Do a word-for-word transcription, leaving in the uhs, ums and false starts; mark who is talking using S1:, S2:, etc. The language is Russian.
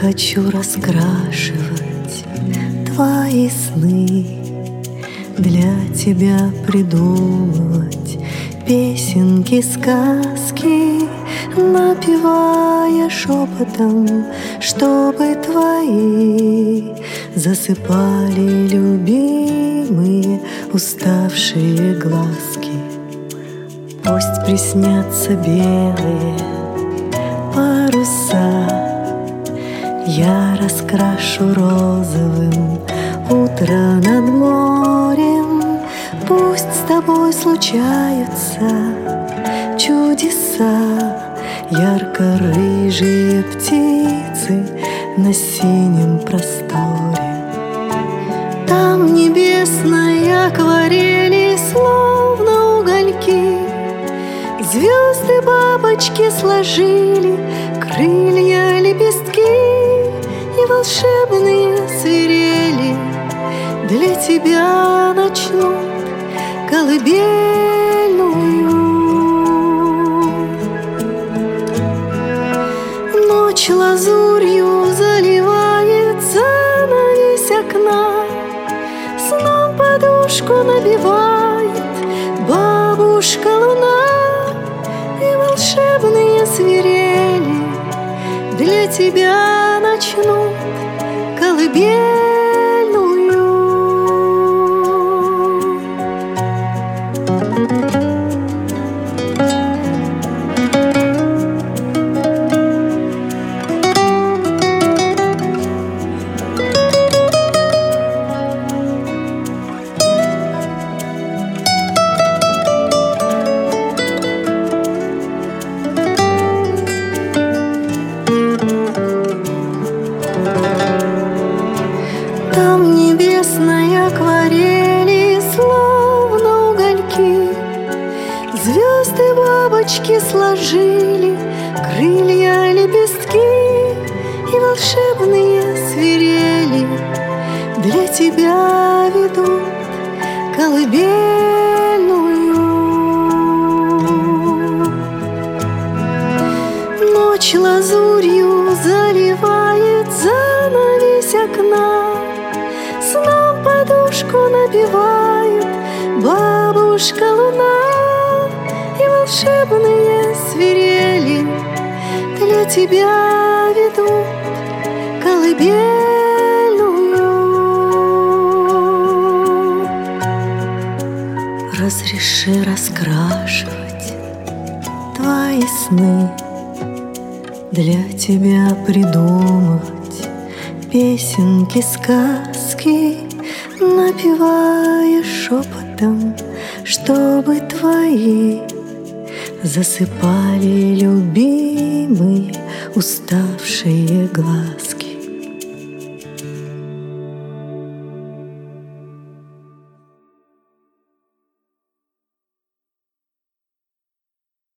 S1: хочу раскрашивать твои сны, для тебя придумывать песенки, сказки, напевая шепотом, чтобы твои засыпали любимые уставшие глазки. Пусть приснятся белые паруса, я раскрашу розовым утро над морем. Пусть с тобой случаются чудеса, ярко-рыжие птицы на синем просторе. Там небесной акварели, словно угольки, звезды бабочки сложили крылья, лепестки, и волшебные свирели для тебя начнут колыбельную. Ночь лазурью заливает занавесь окна, сном подушку набивает бабушка луна, и волшебные свирели для тебя начнут колыбельную. Там небесной акварели, словно угольки, звезды бабочки сложили крылья, лепестки, и волшебные свирели для тебя ведут колыбельную. Ночь лазурью заливает занавесь окна, сном подушку набивает бабушка луна, и волшебные свирели для тебя ведут колыбельную. Разреши раскрашивать твои сны, для тебя придумывать песенки, сказки, напевая шепотом, чтобы твои засыпали любимые уставшие глазки.